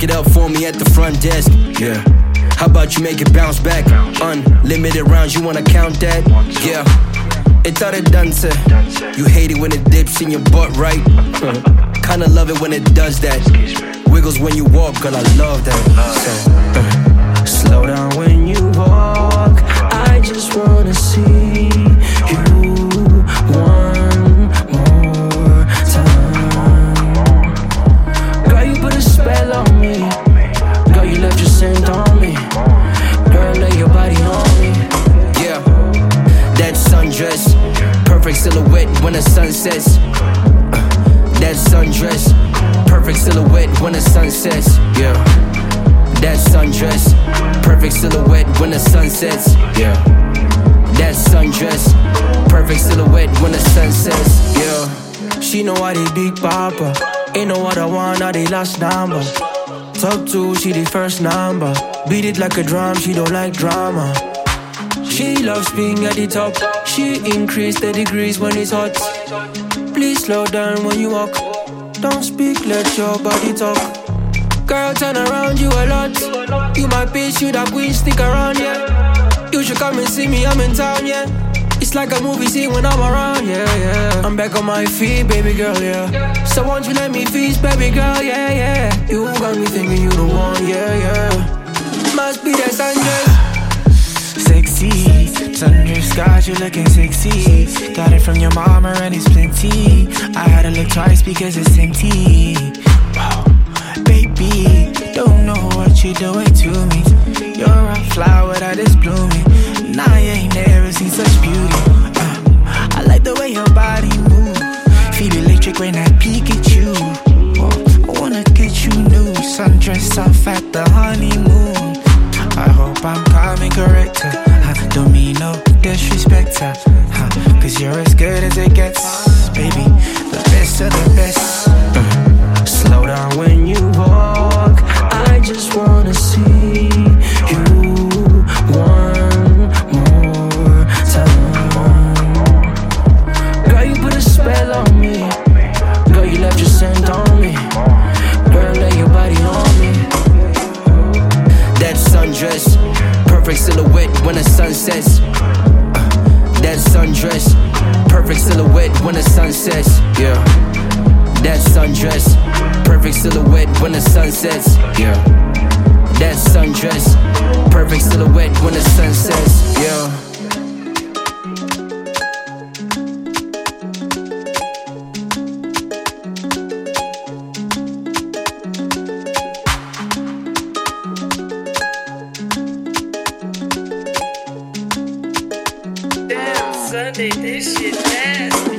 it up for me at the front desk. Yeah. How about you make it bounce back? Unlimited rounds, you wanna count that? Yeah. It's all done, sir. You hate it when it dips in your butt, right? Kinda love it when it does that. Wiggles when you walk, girl, I love that. So, slow down when you walk. I just wanna see you one more time. Girl, you put a spell on me. Girl, you left your scent on me. Girl, lay your body on me. Yeah, that sundress, perfect silhouette when the sun sets. That sundress, perfect silhouette when the sun sets. Yeah, that sundress, perfect silhouette when the sun sets. Yeah, that sundress, perfect silhouette when the sun sets. Yeah, she know I the big papa. Ain't no other one, I the last number. Talk to, she the first number. Beat it like a drum, she don't like drama. She loves being at the top. She increase the degrees when it's hot. Please slow down when you walk. Don't speak, let your body talk. Girl, turn around, you a lot. You my bitch, you that queen, stick around, yeah. You should come and see me, I'm in town, yeah. It's like a movie scene when I'm around, yeah, yeah. I'm back on my feet, baby girl, yeah. So won't you let me feast, baby girl, yeah, yeah. You got me thinking you the one, yeah, yeah. Must be that sundress. Sexy, sundress got you looking sexy. Got it from your mama and it's plenty. I had to look twice because it's empty. Wow, baby, don't know what you're doing to me. You're a flower that is blooming. Nah, I ain't never seen such beauty. I like the way your body move. Feel electric when I peek at you. I wanna get you new. Sundress off at the honeymoon. I hope I'm coming correct. Don't mean no disrespect. Cause you're as good as it gets. Baby, the best of the best. Slow down when you walk. I just wanna see you one more time. Girl, you put a spell on me. Girl, you left your scent on me. Girl, lay your body on me. That sundress, perfect silhouette when the sun sets. That sundress, perfect silhouette when the sun sets. Yeah, that sundress, perfect silhouette when the sun sets. Yeah, that sundress, perfect silhouette when the sun sets. Yeah. Damn, Sunday, this shit nasty.